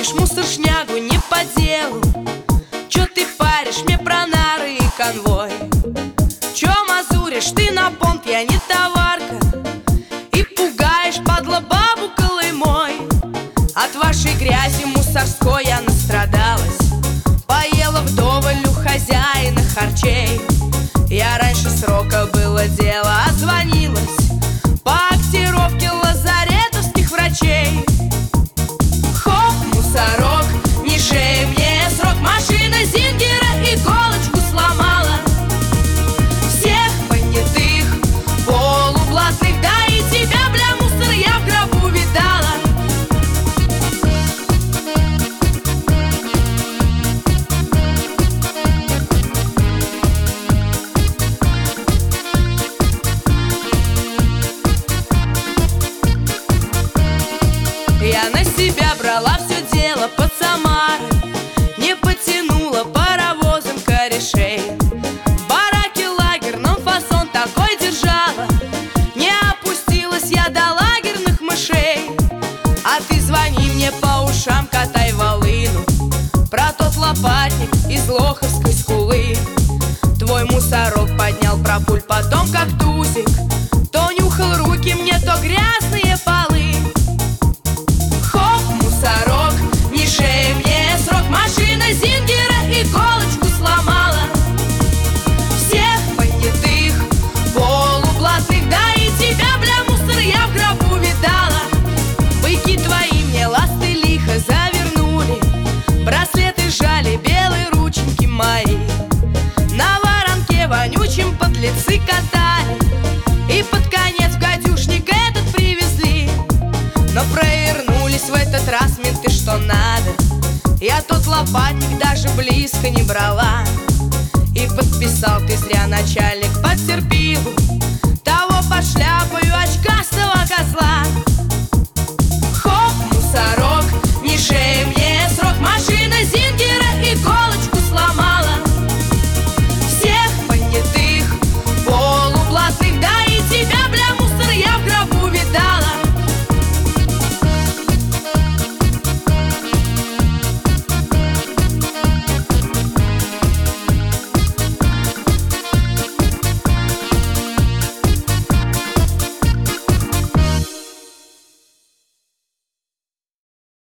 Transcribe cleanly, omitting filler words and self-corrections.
Вывозишь мусор, шнягу не по делу. Чё ты паришь мне про нары и конвой? Чё мазуришь ты на понт, я не товарка, и пугаешь, падла, бабу Колымой. От вашей грязи мусорской я настрадалась, поела вдоволь у хозяина харчей. Я раньше срока, было дело, отзвонилась по актировке лазаретовских врачей. Хоп, мусорок, не шей мне срок, машина Зингера иголочку сломала. Всех понятых, полублатных, да и тебя, бля, мусор, я в гробу видала. Я на себя брала все дело под Самарой, не потянула паровозом корешей. В бараке лагерном фасон такой держала, не опустилась я до лагерных мышей. А ты звони мне по ушам, катай волыну про тот лопатник из Лоховской скулы. Твой мусорок поднял про пуль, потом как тузик то нюхал руки мне, то грязные полы. Мусорок, не шей мне срок, машина Зингера иголочку сломала. Всех понятых, полублатных, да и тебя, бля, мусор, я в гробу видала. Быки твои мне ласты лихо завернули, браслеты жали, белые рученьки мои. На воронке вонючим подлецы катали, и под конец в гадюшник этот привезли. Но провернулись в этот раз менты что надо, я тот лопатник даже близко не брала. И подписал ты зря, начальник, потерпил того под шляпою очкастого козла.